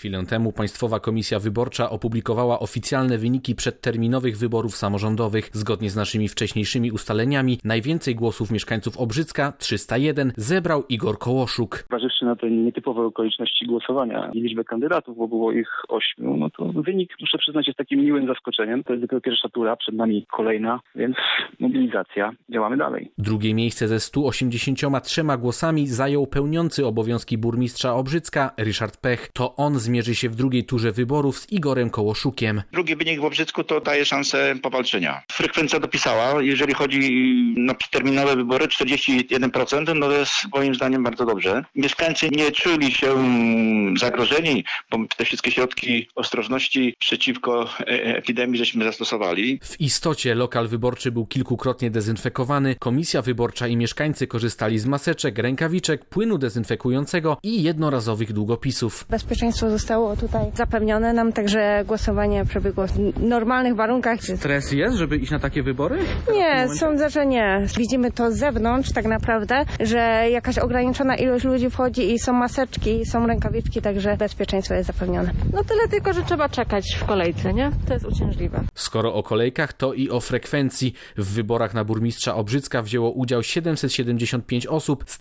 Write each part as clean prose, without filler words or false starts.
Chwilę temu Państwowa Komisja Wyborcza opublikowała oficjalne wyniki przedterminowych wyborów samorządowych. Zgodnie z naszymi wcześniejszymi ustaleniami najwięcej głosów mieszkańców Obrzycka, 301, zebrał Igor Kołoszuk. Zważywszy na te nietypowe okoliczności głosowania i liczbę kandydatów, bo było ich 8, no to wynik, muszę przyznać, jest takim miłym zaskoczeniem. To jest dopiero pierwsza tura, przed nami kolejna, więc mobilizacja, działamy dalej. Drugie miejsce ze 183 głosami zajął pełniący obowiązki burmistrza Obrzycka Ryszard Pech. To on zmierzy się w drugiej turze wyborów z Igorem Kołoszukiem. Drugi wynik w Obrzycku to daje szansę powalczenia. Frekwencja dopisała, jeżeli chodzi na terminowe wybory 41%, no to jest moim zdaniem bardzo dobrze. Mieszkańcy nie czuli się zagrożeni, bo te wszystkie środki ostrożności przeciwko epidemii żeśmy zastosowali. W istocie lokal wyborczy był kilkukrotnie dezynfekowany. Komisja wyborcza i mieszkańcy korzystali z maseczek, rękawiczek, płynu dezynfekującego i jednorazowych długopisów. Bezpieczeństwo zostało tutaj zapewnione nam, także głosowanie przebiegło w normalnych warunkach. Stres jest, żeby iść na takie wybory? Nie, sądzę, że nie. Widzimy to z zewnątrz tak naprawdę, że jakaś ograniczona ilość ludzi wchodzi i są maseczki, są rękawiczki, także bezpieczeństwo jest zapewnione. No tyle tylko, że trzeba czekać w kolejce, nie? To jest uciążliwe. Skoro o kolejkach, to i o frekwencji. W wyborach na burmistrza Obrzycka wzięło udział 775 osób z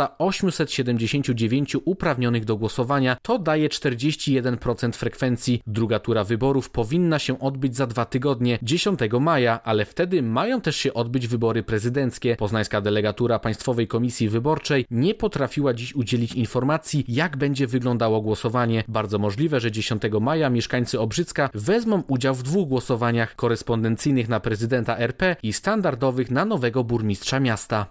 1879 uprawnionych do głosowania. To daje 41% frekwencji. Druga tura wyborów powinna się odbyć za 2 tygodnie, 10 maja, ale wtedy mają też się odbyć wybory prezydenckie. Poznańska delegatura Państwowej Komisji Wyborczej nie potrafiła dziś udzielić informacji, jak będzie wyglądało głosowanie. Bardzo możliwe, że 10 maja mieszkańcy Obrzycka wezmą udział w 2 głosowaniach: korespondencyjnych na prezydenta RP i standardowych na nowego burmistrza miasta.